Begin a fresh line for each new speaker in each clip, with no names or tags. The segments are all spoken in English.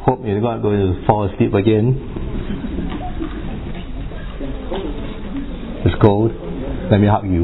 hope you're not going to fall asleep again. It's cold. Let me hug you.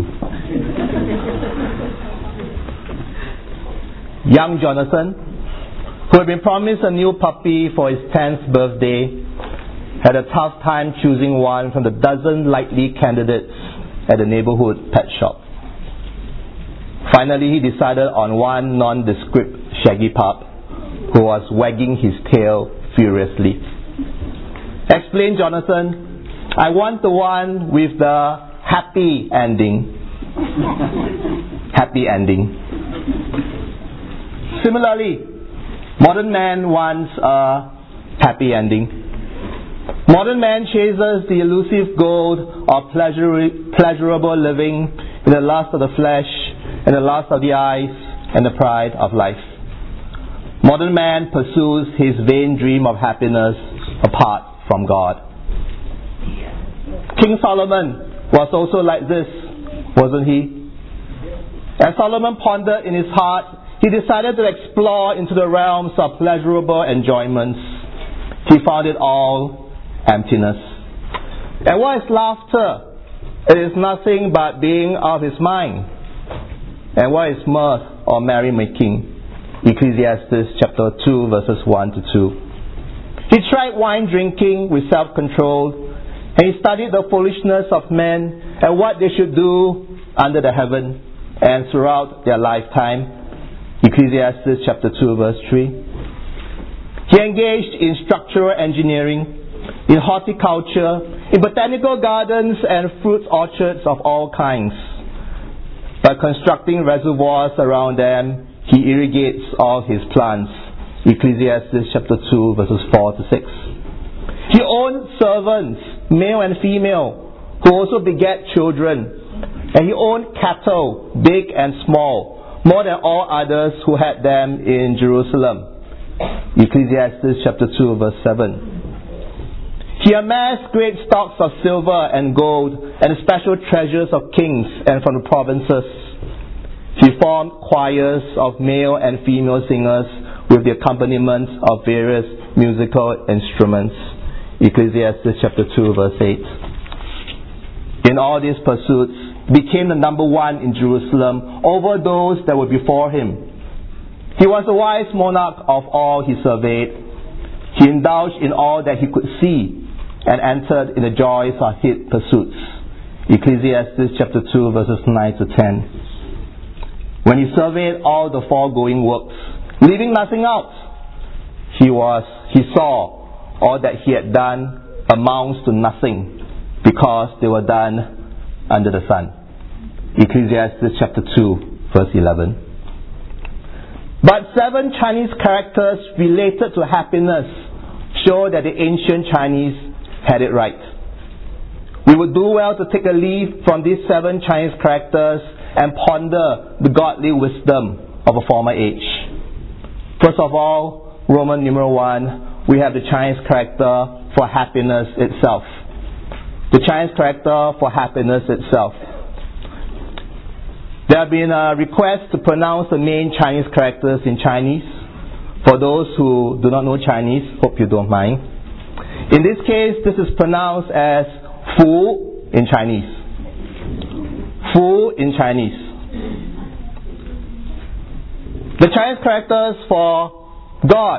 Young Jonathan, who had been promised a new puppy for his 10th birthday, had a tough time choosing one from the dozen likely candidates at the neighborhood pet shop. Finally, he decided on one nondescript shaggy pup who was wagging his tail furiously. Explain, Jonathan, I want the one with the happy ending. Happy ending. Similarly, modern man wants a happy ending. Modern man chases the elusive goal of pleasurable living in the lust of the flesh and the lust of the eyes and the pride of life. Modern man pursues his vain dream of happiness apart from God. King Solomon was also like this, wasn't he? As Solomon pondered in his heart, he decided to explore into the realms of pleasurable enjoyments. He found it all emptiness. And what is laughter? It is nothing but being of his mind. And what is mirth or merrymaking? Ecclesiastes chapter 2 verses 1 to 2. He tried wine drinking with self-control, and he studied the foolishness of men and what they should do under the heaven and throughout their lifetime. Ecclesiastes chapter 2 verse 3. He engaged in structural engineering, in horticulture, in botanical gardens and fruit orchards of all kinds. By constructing reservoirs around them, he irrigates all his plants. Ecclesiastes chapter 2 verses 4 to 6. He owned servants, male and female, who also beget children. And he owned cattle, big and small, more than all others who had them in Jerusalem. Ecclesiastes chapter 2 verse 7. He amassed great stocks of silver and gold and special treasures of kings and from the provinces. He formed choirs of male and female singers with the accompaniment of various musical instruments. Ecclesiastes chapter 2 verse 8. In all these pursuits, became the number one in Jerusalem over those that were before him. He was the wise monarch of all he surveyed. He indulged in all that he could see and entered in the joys of his pursuits. Ecclesiastes chapter 2 verses 9 to 10. When he surveyed all the foregoing works, leaving nothing out, he saw all that he had done amounts to nothing because they were done under the sun. Ecclesiastes chapter 2 verse 11. But 7 Chinese characters related to happiness show that the ancient Chinese had it right. We would do well to take a leaf from these 7 Chinese characters and ponder the godly wisdom of a former age. First of all, Roman numeral 1, we have the Chinese character for happiness itself. The Chinese character for happiness itself. There have been requests to pronounce the main Chinese characters in Chinese. For those who do not know Chinese, hope you don't mind. In this case, this is pronounced as Fu in Chinese. Fu in Chinese. The Chinese characters for God,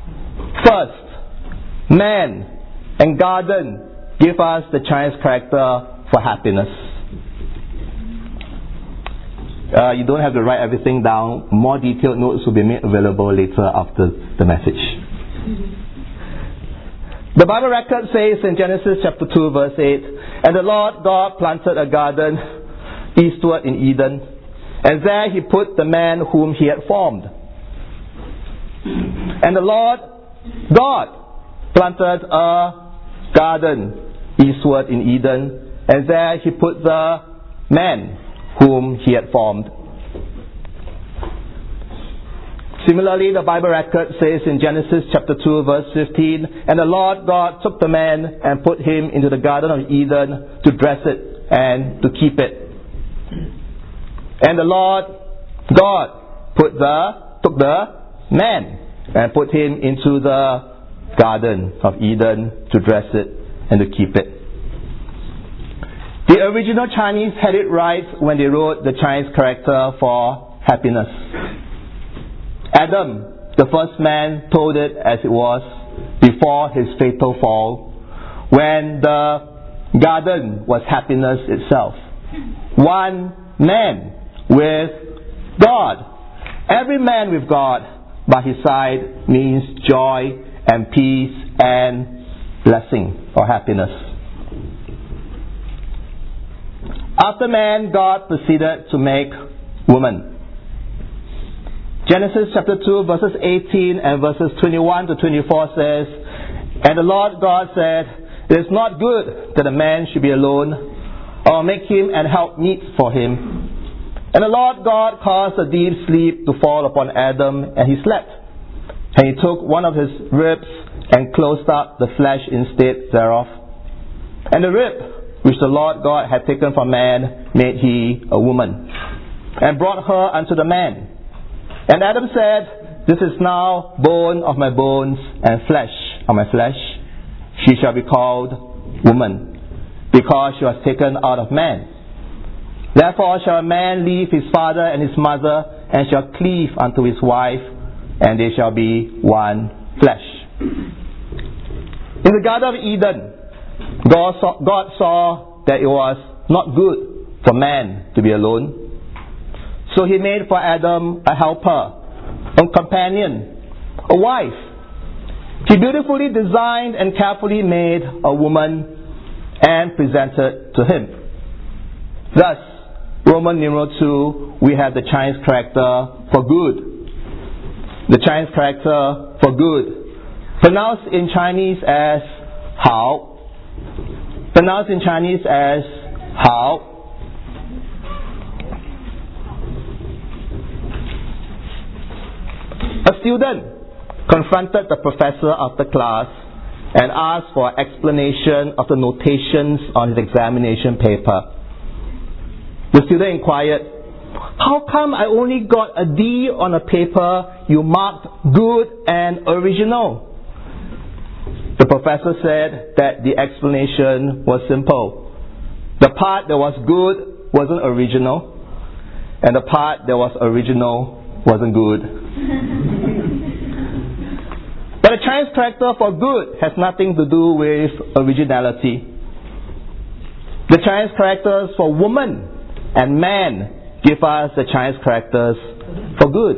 first, man, and garden give us the Chinese character for happiness. You don't have to write everything down. More detailed notes will be made available later after the message. The Bible record says in Genesis chapter 2 verse 8, and the Lord God planted a garden eastward in Eden, and there he put the man whom he had formed. And the Lord God planted a garden eastward in Eden, and there he put the man whom he had formed. Similarly, the Bible record says in Genesis chapter 2 verse 15, and the Lord God took the man and put him into the Garden of Eden to dress it and to keep it. And the Lord God took the man and put him into the Garden of Eden to dress it and to keep it. The original Chinese had it right when they wrote the Chinese character for happiness. Adam, the first man, told it as it was before his fatal fall, when the garden was happiness itself. One man with God. Every man with God by his side means joy and peace and blessing or happiness. After man, God proceeded to make woman. Genesis chapter 2 verses 18 and verses 21 to 24 says, "And the Lord God said, It is not good that a man should be alone. I will make him an helpmeet for him. And the Lord God caused a deep sleep to fall upon Adam, and he slept. And he took one of his ribs and closed up the flesh instead thereof. And the rib which the Lord God had taken from man made he a woman, and brought her unto the man. And Adam said, This is now bone of my bones and flesh of my flesh. She shall be called woman, because she was taken out of man. Therefore shall a man leave his father and his mother, and shall cleave unto his wife, and they shall be one flesh." In the Garden of Eden, God saw that it was not good for man to be alone. So he made for Adam a helper, a companion, a wife. He beautifully designed and carefully made a woman and presented to him. Thus, Roman numeral 2, we have the Chinese character for good. The Chinese character for good, pronounced in Chinese as Hao. Pronounced in Chinese as Hao. A student confronted the professor after class and asked for explanation of the notations on his examination paper. The student inquired, "How come I only got a D on a paper you marked good and original?" The professor said that the explanation was simple. The part that was good wasn't original, and the part that was original wasn't good. But the Chinese character for good has nothing to do with originality. The Chinese characters for woman and man give us the Chinese characters for good.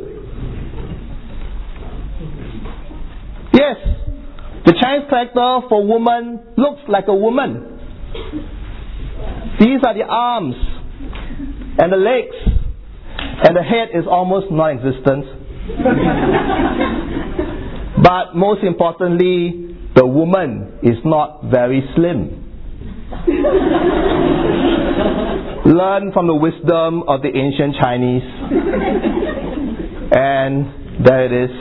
Yes, the Chinese character for woman looks like a woman. These are the arms and the legs, and the head is almost non-existent. But most importantly, the woman is not very slim. Learn from the wisdom of the ancient Chinese. And there it is.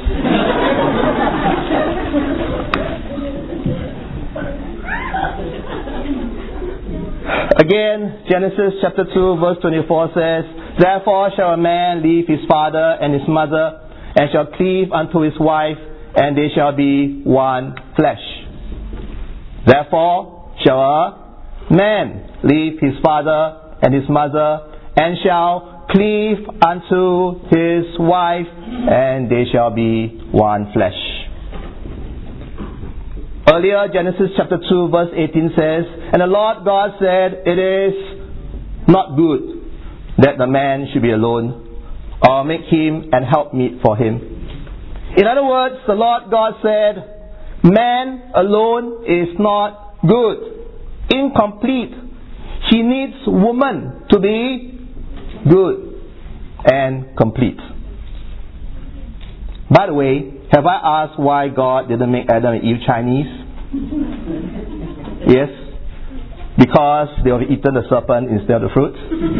Again, Genesis chapter 2 verse 24 says, "Therefore shall a man leave his father and his mother, and shall cleave unto his wife, and they shall be one flesh." Therefore shall a man leave his father and his mother, and shall cleave unto his wife, and they shall be one flesh. Earlier, Genesis chapter 2 verse 18 says, "And the Lord God said, It is not good that the man should be alone. I'll make him an helpmeet for him." In other words, the Lord God said, man alone is not good, incomplete. He needs woman to be good and complete. By the way, have I asked why God didn't make Adam and Eve Chinese? Yes, because they have eaten the serpent instead of the fruit.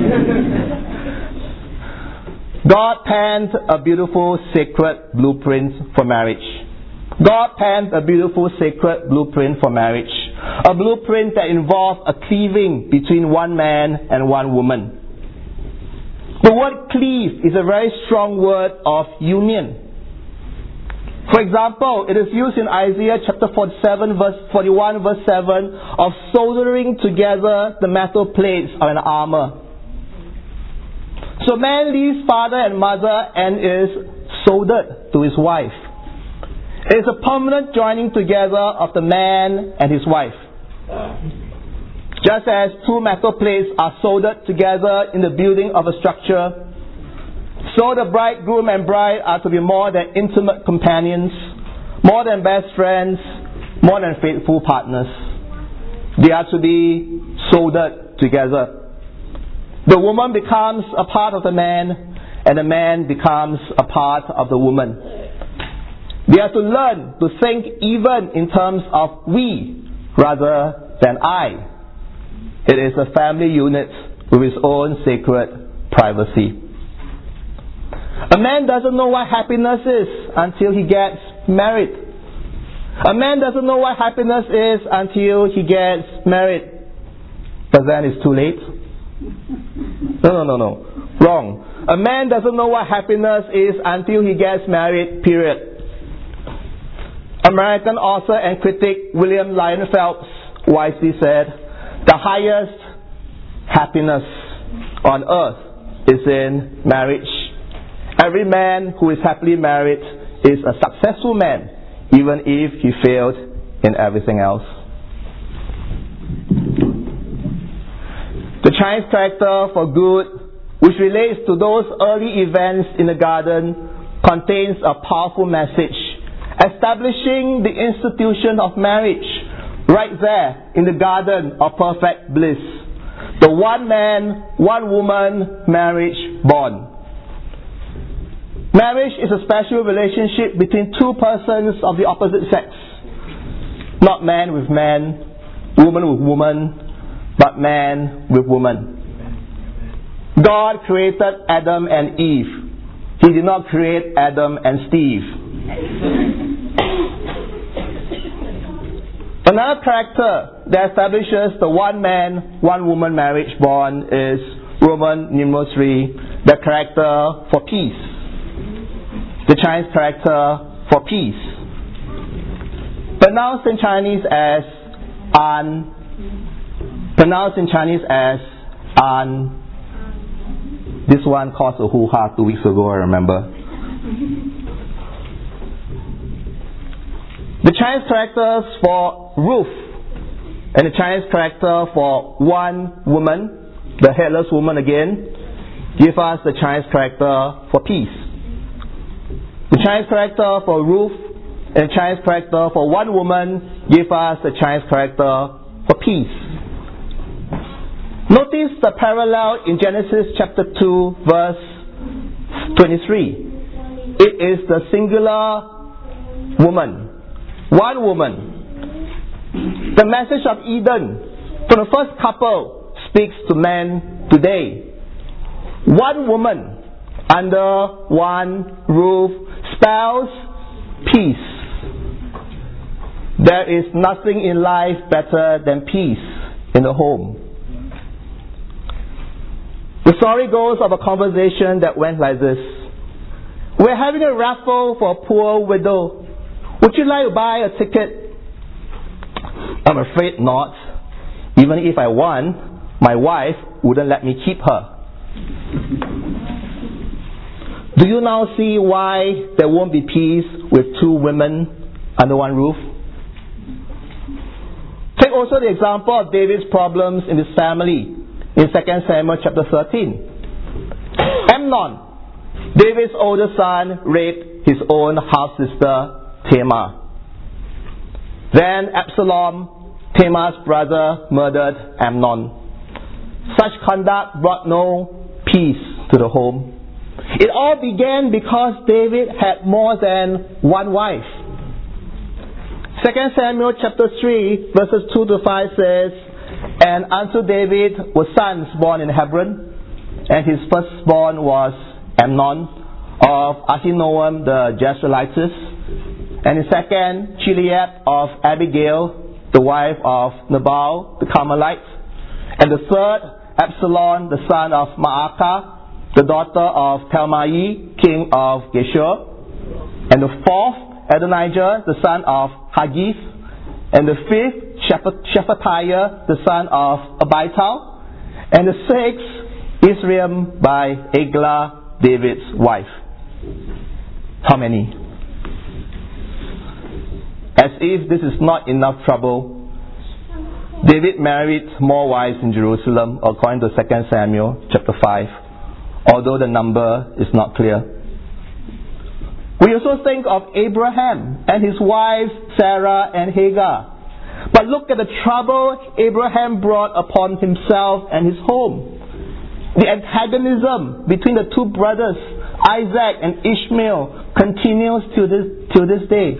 God penned a beautiful sacred blueprint for marriage. God penned a beautiful sacred blueprint for marriage. A blueprint that involves a cleaving between one man and one woman. The word cleave is a very strong word of union. For example, it is used in Isaiah chapter 41 verse 7 of soldering together the metal plates of an armor. So man leaves father and mother and is soldered to his wife. It is a permanent joining together of the man and his wife. Just as two metal plates are soldered together in the building of a structure, so the bridegroom and bride are to be more than intimate companions, more than best friends, more than faithful partners. They are to be soldered together. The woman becomes a part of the man, and the man becomes a part of the woman. They are to learn to think even in terms of we rather than I. It is a family unit with its own sacred privacy. A man doesn't know what happiness is until he gets married. A man doesn't know what happiness is until he gets married. But then it's too late. No. Wrong. A man doesn't know what happiness is until he gets married, period. American author and critic William Lyon Phelps wisely said, "The highest happiness on earth is in marriage. Every man who is happily married is a successful man, even if he failed in everything else." The Chinese character for good, which relates to those early events in the garden, contains a powerful message, establishing the institution of marriage right there in the garden of perfect bliss. The one man, one woman marriage bond. Marriage is a special relationship between two persons of the opposite sex. Not man with man, woman with woman, but man with woman. God created Adam and Eve. He did not create Adam and Steve. Another character that establishes the one man, one woman marriage bond is Roman numeral 3, the character for peace. The Chinese character for peace. Pronounced in Chinese as an. This one caused a hoo-ha 2 weeks ago, I remember. The Chinese characters for roof and the Chinese character for one woman, the headless woman again, give us the Chinese character for peace. The Chinese character for roof and the Chinese character for one woman give us the Chinese character for peace. Notice the parallel in Genesis chapter 2 verse 23. It is the singular woman. One woman. The message of Eden from the first couple speaks to men today. One woman under one roof spells peace. There is nothing in life better than peace in the home. The story goes of a conversation that went like this. We're having a raffle for a poor widow. Would you like to buy a ticket? I'm afraid not. Even if I won, my wife wouldn't let me keep her. Do you now see why there won't be peace with two women under one roof? Take also the example of David's problems in his family in 2 Samuel chapter 13. Amnon, David's older son, raped his own half-sister Tamar. Then Absalom, Tamar's brother, murdered Amnon. Such conduct brought no peace to the home. It all began because David had more than one wife. 2 Samuel chapter 3 verses 2 to 5 says, "And unto David were sons born in Hebron, and his firstborn was Amnon of Ahinoam the Jezreelitess, and his second Chileab of Abigail, the wife of Nabal the Carmelite, and the third Absalom the son of Maacah, the daughter of Talmai, king of Geshur, and the fourth Adonijah, the son of Haggith. And the fifth, Shephatiah, the son of Abital. And the sixth, Israel by Eglah, David's wife. How many? As if this is not enough trouble, David married more wives in Jerusalem, according to 2 Samuel chapter 5, although the number is not clear. We also think of Abraham and his wives Sarah and Hagar. But look at the trouble Abraham brought upon himself and his home. The antagonism between the two brothers, Isaac and Ishmael, continues to this day.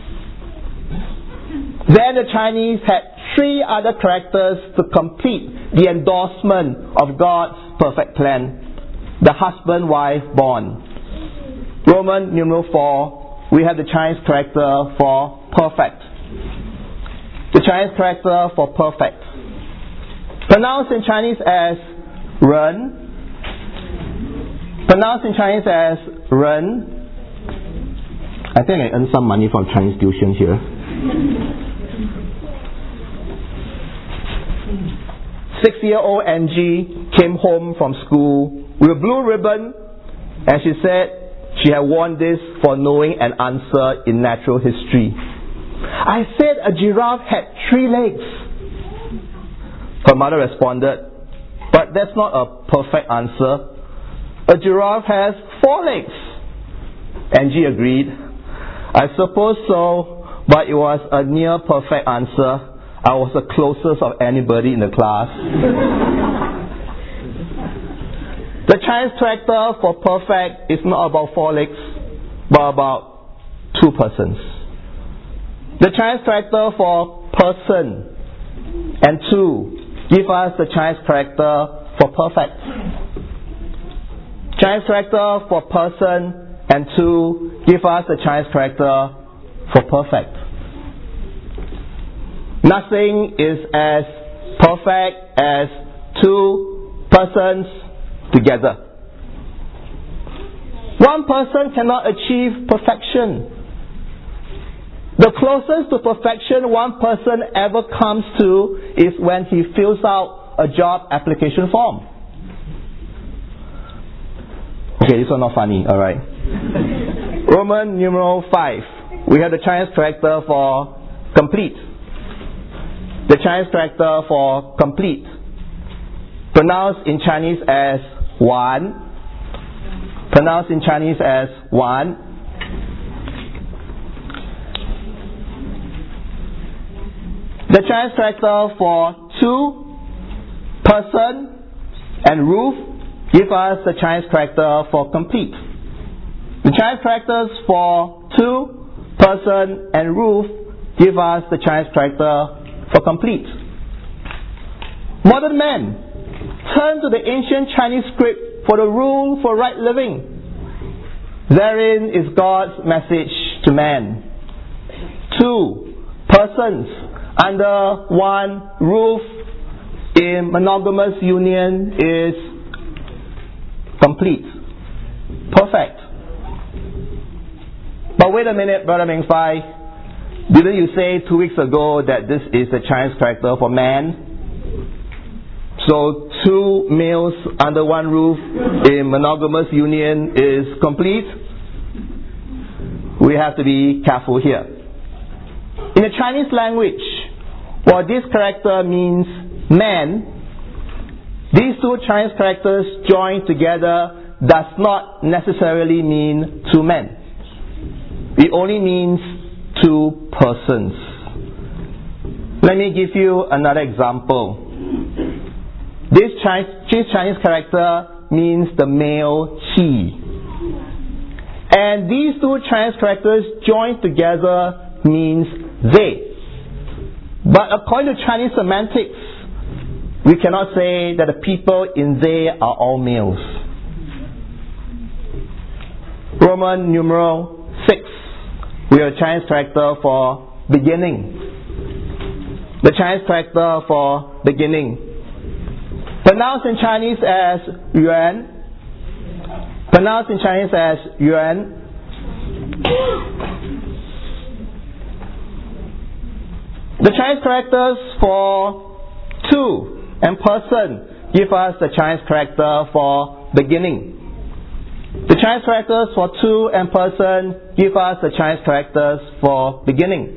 Then the Chinese had three other characters to complete the endorsement of God's perfect plan. The husband-wife bond. Roman numeral 4, we have the Chinese character for perfect. The Chinese character for perfect. Pronounced in Chinese as Ren. Pronounced in Chinese as Ren. I think I earned some money from Chinese tuition here. 6-year-old Angie came home from school with a blue ribbon, and she said she had won this for knowing an answer in natural history. I said a giraffe had 3 legs. Her mother responded, but that's not a perfect answer. A giraffe has 4 legs. Angie agreed. I suppose so, but it was a near perfect answer. I was the closest of anybody in the class. The Chinese character for perfect is not about 4 legs, but about 2 persons. The Chinese character for person and 2 give us the Chinese character for perfect. Chinese character for person and 2 give us the Chinese character for perfect. Nothing is as perfect as 2 persons together. One person cannot achieve perfection. The closest to perfection one person ever comes to is when he fills out a job application form. Okay, this one not funny, alright. Roman numeral 5. We have the Chinese character for complete. The Chinese character for complete. Pronounced in Chinese as one. Pronounced in Chinese as one. The Chinese character for 2, person, and roof give us the Chinese character for complete. The Chinese characters for 2, person, and roof give us the Chinese character for complete. Modern men turn to the ancient Chinese script for the rule for right living. Therein is God's message to man. 2 persons under one roof in monogamous union is complete, perfect. But wait a minute, Brother Meng Fai, didn't you say 2 weeks ago that this is the Chinese character for man? So 2 males under one roof in monogamous union is complete? We have to be careful here. In the Chinese language, while this character means man, these 2 Chinese characters joined together does not necessarily mean 2 men. It only means 2 persons. Let me give you another example. This Chinese character means the male he. And these 2 Chinese characters joined together means they. But according to Chinese semantics, we cannot say that the people in they are all males. Roman numeral 6. We have a Chinese character for beginning. The Chinese character for beginning. Pronounced in Chinese as yuan. Pronounced in Chinese as yuan. The Chinese characters for two and person give us the Chinese character for beginning. The Chinese characters for two and person give us the Chinese characters for beginning.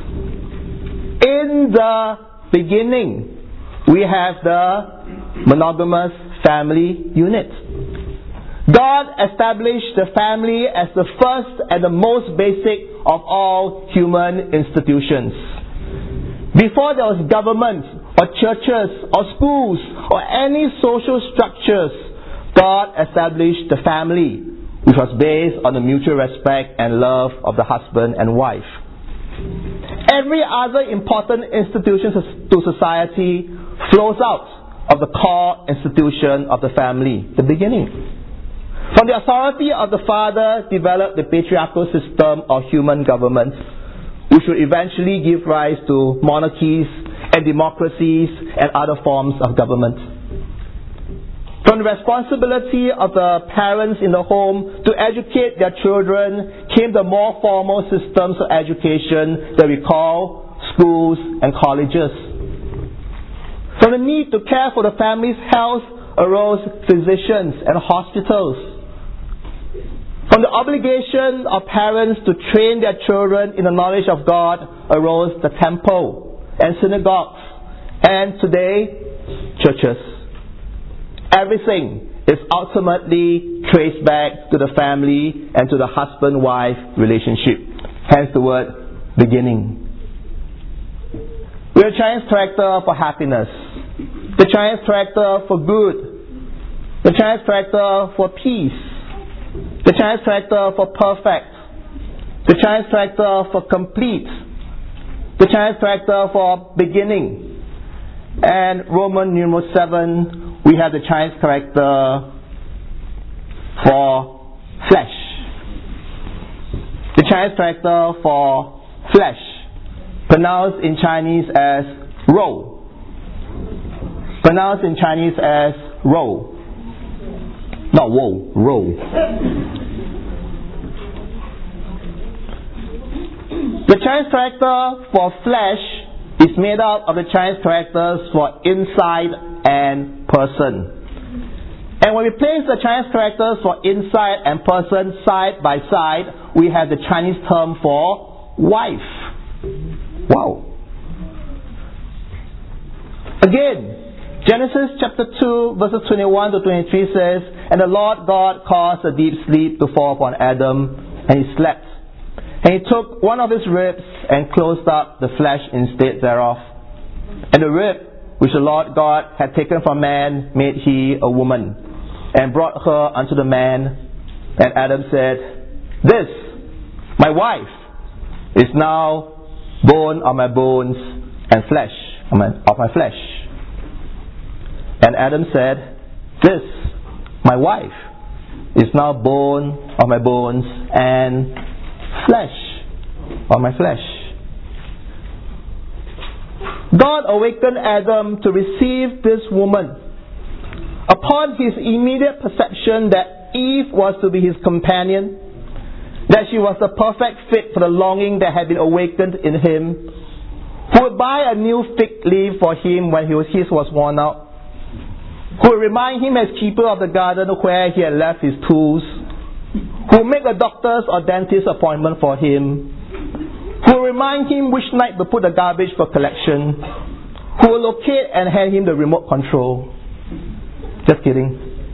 In the beginning, we have the monogamous family unit. God established the family as the first and the most basic of all human institutions. Before there was government or churches or schools or any social structures, God established the family, which was based on the mutual respect and love of the husband and wife. Every other important institution to society flows out of the core institution of the family, the beginning. From the authority of the father developed the patriarchal system of human government, which would eventually give rise to monarchies and democracies and other forms of government. From the responsibility of the parents in the home to educate their children came the more formal systems of education that we call schools and colleges. From the need to care for the family's health arose physicians and hospitals. From the obligation of parents to train their children in the knowledge of God arose the temple and synagogues, and today, churches. Everything is ultimately traced back to the family and to the husband-wife relationship. Hence the word beginning. We have a Chinese character for happiness, the Chinese character for good, the Chinese character for peace, the Chinese character for perfect, the Chinese character for complete, the Chinese character for beginning, and Roman numeral 7, we have the Chinese character for flesh. The Chinese character for flesh, pronounced in Chinese as rou. Pronounced in Chinese as rou. Not woe, rou. The Chinese character for flesh is made up of the Chinese characters for inside and person. And when we place the Chinese characters for inside and person side by side, we have the Chinese term for wife. Wow. Again, Genesis chapter 2 verses 21 to 23 says, "And the Lord God caused a deep sleep to fall upon Adam, and he slept. And he took one of his ribs and closed up the flesh instead thereof. And the rib which the Lord God had taken from man made he a woman, and brought her unto the man. And Adam said, This, my wife, is now bone of my bones and flesh of my flesh. And Adam said, This, my wife, is now bone of my bones and flesh of my flesh." God awakened Adam to receive this woman. Upon his immediate perception that Eve was to be his companion, that she was the perfect fit for the longing that had been awakened in him, who would buy a new fig leaf for him when his was worn out, who would remind him as keeper of the garden where he had left his tools, who would make a doctor's or dentist's appointment for him, who will remind him which night to put the garbage for collection, who will locate and hand him the remote control. Just kidding.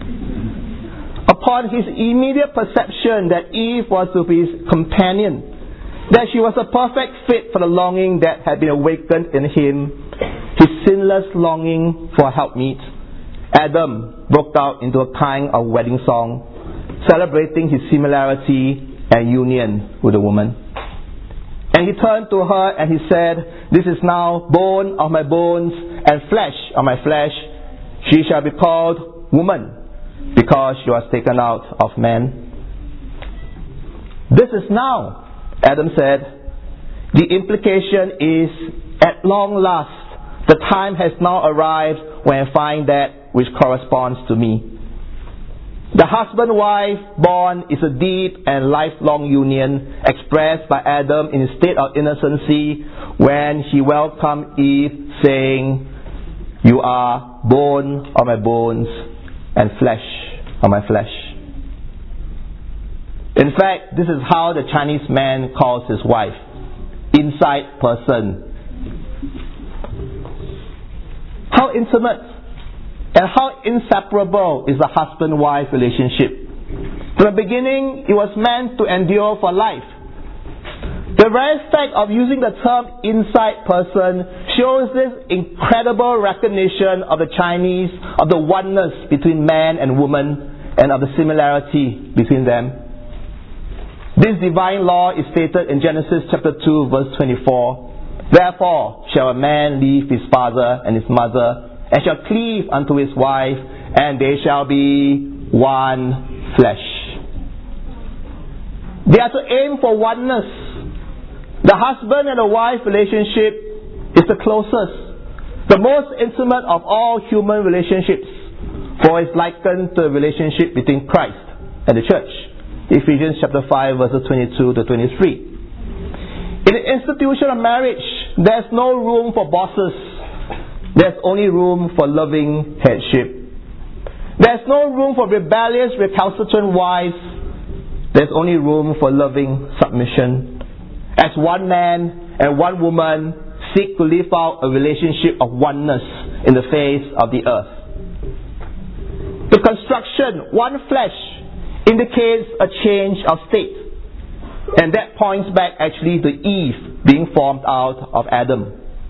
Upon his immediate perception that Eve was to be his companion, that she was a perfect fit for the longing that had been awakened in him, his sinless longing for a helpmeet, Adam broke out into a kind of wedding song, celebrating his similarity and union with the woman. And he turned to her and he said, "This is now bone of my bones and flesh of my flesh. She shall be called woman, because she was taken out of man." This is now, Adam said. The implication is, at long last, the time has now arrived when I find that which corresponds to me. The husband-wife bond is a deep and lifelong union expressed by Adam in his state of innocency when he welcomed Eve, saying, "You are bone of my bones and flesh of my flesh." In fact, this is how the Chinese man calls his wife, inside person. How intimate and how inseparable is the husband-wife relationship. From the beginning, it was meant to endure for life. The very fact of using the term inside person shows this incredible recognition of the Chinese, of the oneness between man and woman, and of the similarity between them. This divine law is stated in Genesis chapter 2 verse 24. "Therefore shall a man leave his father and his mother, and shall cleave unto his wife, and they shall be one flesh." They are to aim for oneness. The husband and the wife relationship is the closest, the most intimate of all human relationships, for it's likened to the relationship between Christ and the church. Ephesians chapter 5 verses 22 to 23. In the institution of marriage, there's no room for bosses. There's only room for loving headship. There's no room for rebellious, recalcitrant wives. There's only room for loving submission. As one man and one woman seek to live out a relationship of oneness in the face of the earth. The construction, one flesh, indicates a change of state. And that points back actually to Eve being formed out of Adam.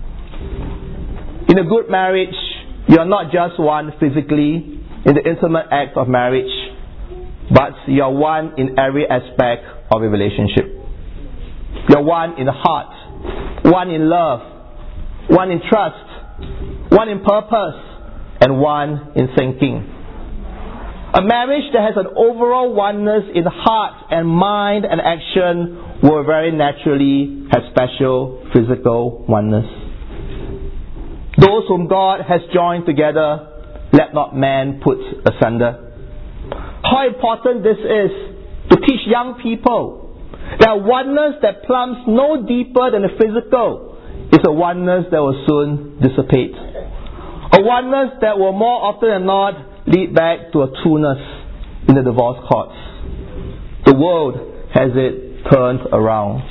In a good marriage, you are not just one physically in the intimate act of marriage, but you are one in every aspect of a relationship. You are one in the heart, one in love, one in trust, one in purpose, and one in thinking. A marriage that has an overall oneness in heart and mind and action will very naturally have special physical oneness. Those whom God has joined together, let not man put asunder. How important this is to teach young people that oneness that plumbs no deeper than the physical is a oneness that will soon dissipate. A oneness that will more often than not lead back to a two-ness in the divorce courts. The world has it turned around.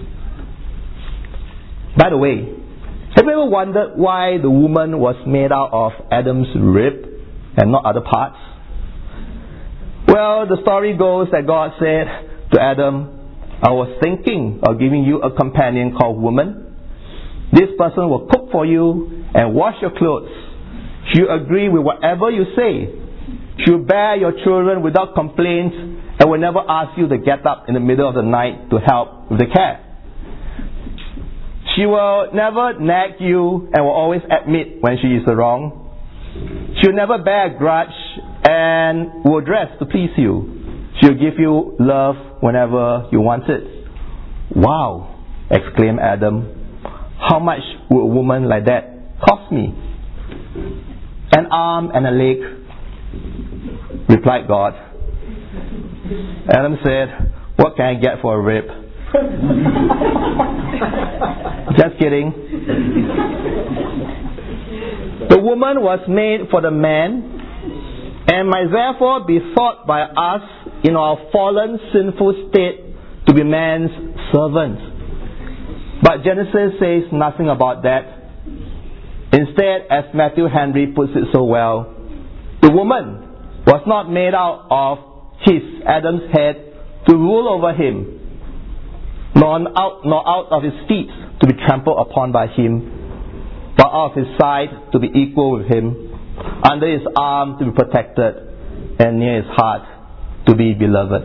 By the way, have you ever wondered why the woman was made out of Adam's rib and not other parts? Well, the story goes that God said to Adam, "I was thinking of giving you a companion called woman. This person will cook for you and wash your clothes. She'll agree with whatever you say. She'll bear your children without complaint and will never ask you to get up in the middle of the night to help with the care. She will never nag you and will always admit when she is wrong. She'll never bear a grudge and will dress to please you. She'll give you love whenever you want it." "Wow," exclaimed Adam. "How much would a woman like that cost me?" "An arm and a leg," replied God. Adam said, "What can I get for a rib?" Just kidding. The woman was made for the man and might therefore be thought by us in our fallen sinful state to be man's servant. But Genesis says nothing about that. Instead, as Matthew Henry puts it so well, the woman was not made out of Adam's head to rule over him, nor out of his feet to be trampled upon by him, but out of his side to be equal with him, under his arm to be protected, and near his heart to be beloved.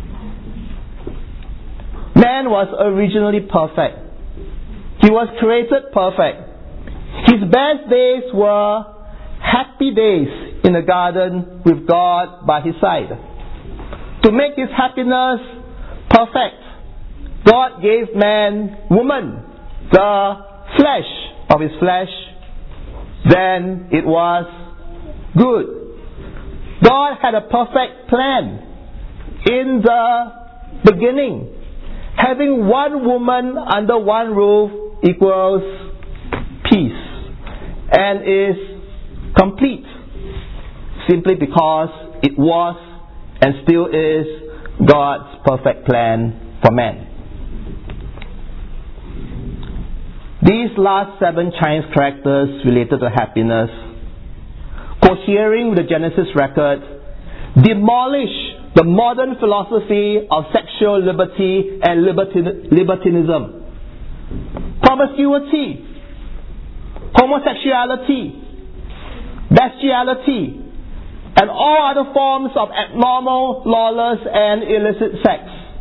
Man was originally perfect. He was created perfect. His best days were happy days in the garden with God by his side. To make his happiness perfect, God gave man, woman, the flesh of his flesh. Then it was good. God had a perfect plan in the beginning. Having one woman under one roof equals peace and is complete simply because it was and still is God's perfect plan for man. These last 7 Chinese characters related to happiness, cohering with the Genesis record, demolish the modern philosophy of sexual liberty and libertinism. Promiscuity, homosexuality, bestiality, and all other forms of abnormal, lawless, and illicit sex.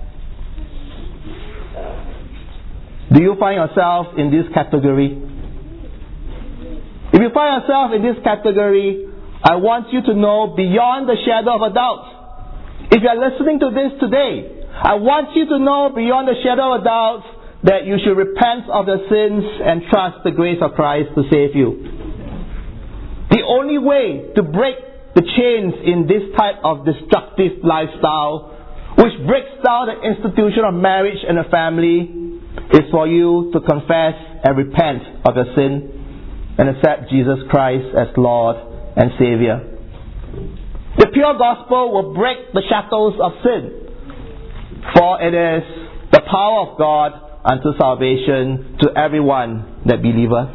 Do you find yourself in this category? If you find yourself in this category, I want you to know beyond the shadow of a doubt. If you are listening to this today, I want you to know beyond the shadow of a doubt that you should repent of your sins and trust the grace of Christ to save you. The only way to break the chains in this type of destructive lifestyle, which breaks down the institution of marriage and a family, is for you to confess and repent of your sin and accept Jesus Christ as Lord and Savior. The pure gospel will break the shackles of sin, for it is the power of God unto salvation to everyone that believeth.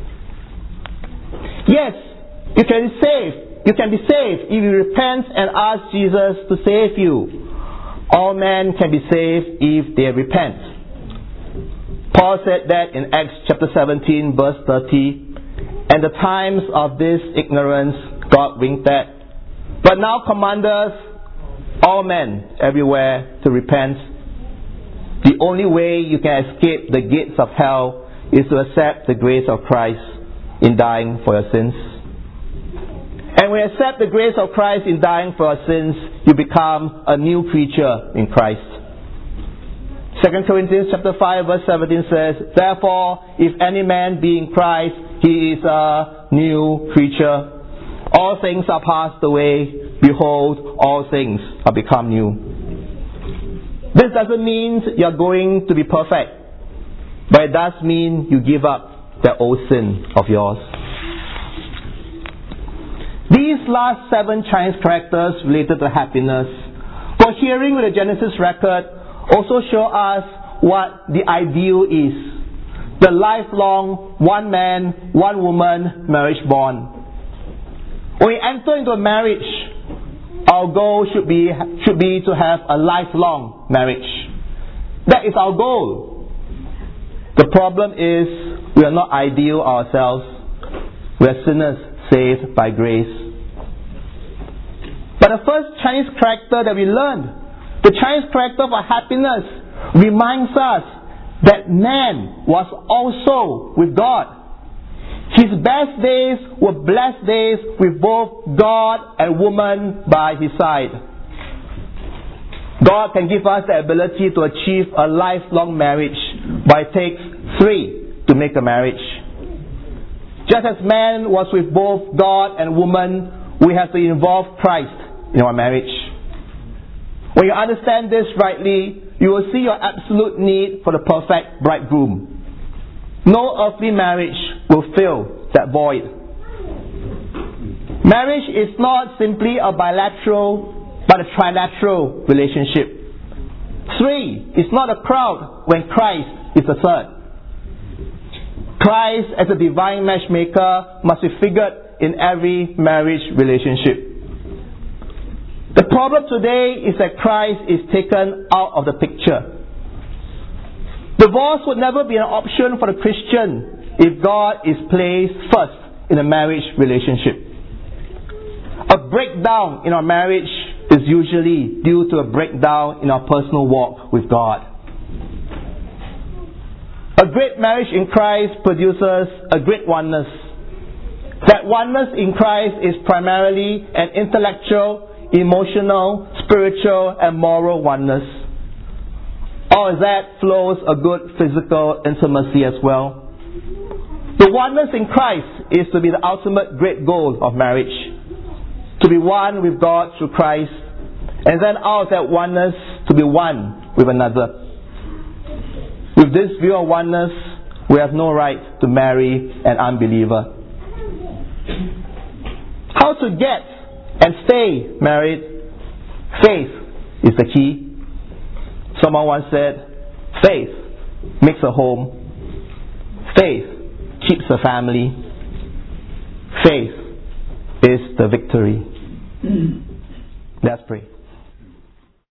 Yes, you can be saved. You can be saved if you repent and ask Jesus to save you. All men can be saved if they repent. Paul said that in Acts chapter 17 verse 30, and the times of this ignorance God winked at, but now commandeth all men everywhere to repent. The only way you can escape the gates of hell is to accept the grace of Christ in dying for your sins. And when you accept the grace of Christ in dying for your sins, you become a new creature in Christ. 2 Corinthians chapter 5 verse 17 says, therefore, if any man be in Christ, he is a new creature. All things are passed away. Behold, all things are become new. This doesn't mean you're going to be perfect, but it does mean you give up that old sin of yours. These last 7 Chinese characters related to happiness, cohering with the Genesis record, also show us what the ideal is. The lifelong one man, one woman marriage bond. When we enter into a marriage, our goal should be to have a lifelong marriage. That is our goal. The problem is we are not ideal ourselves. We are sinners saved by grace. But the first Chinese character that we learned, the Chinese character for happiness, reminds us that man was also with God. His best days were blessed days with both God and woman by his side. God can give us the ability to achieve a lifelong marriage, but it takes 3 to make a marriage. Just as man was with both God and woman, we have to involve Christ in our marriage. When you understand this rightly, you will see your absolute need for the perfect bridegroom. No earthly marriage will fill that void. Marriage is not simply a bilateral but a trilateral relationship. 3 is not a crowd when Christ is the third. Christ as a divine matchmaker must be figured in every marriage relationship. The problem today is that Christ is taken out of the picture. Divorce would never be an option for the Christian if God is placed first in a marriage relationship. A breakdown in our marriage is usually due to a breakdown in our personal walk with God. A great marriage in Christ produces a great oneness. That oneness in Christ is primarily an intellectual, emotional, spiritual, and moral oneness. All of that flows a good physical intimacy as well. The oneness in Christ is to be the ultimate great goal of marriage. to be one with God through Christ, and then out of that oneness to be one with another. With this view of oneness, we have no right to marry an unbeliever. How to get and stay married? Faith is the key. Someone once said, faith makes a home. Faith keeps a family. Faith is the victory. Let's pray.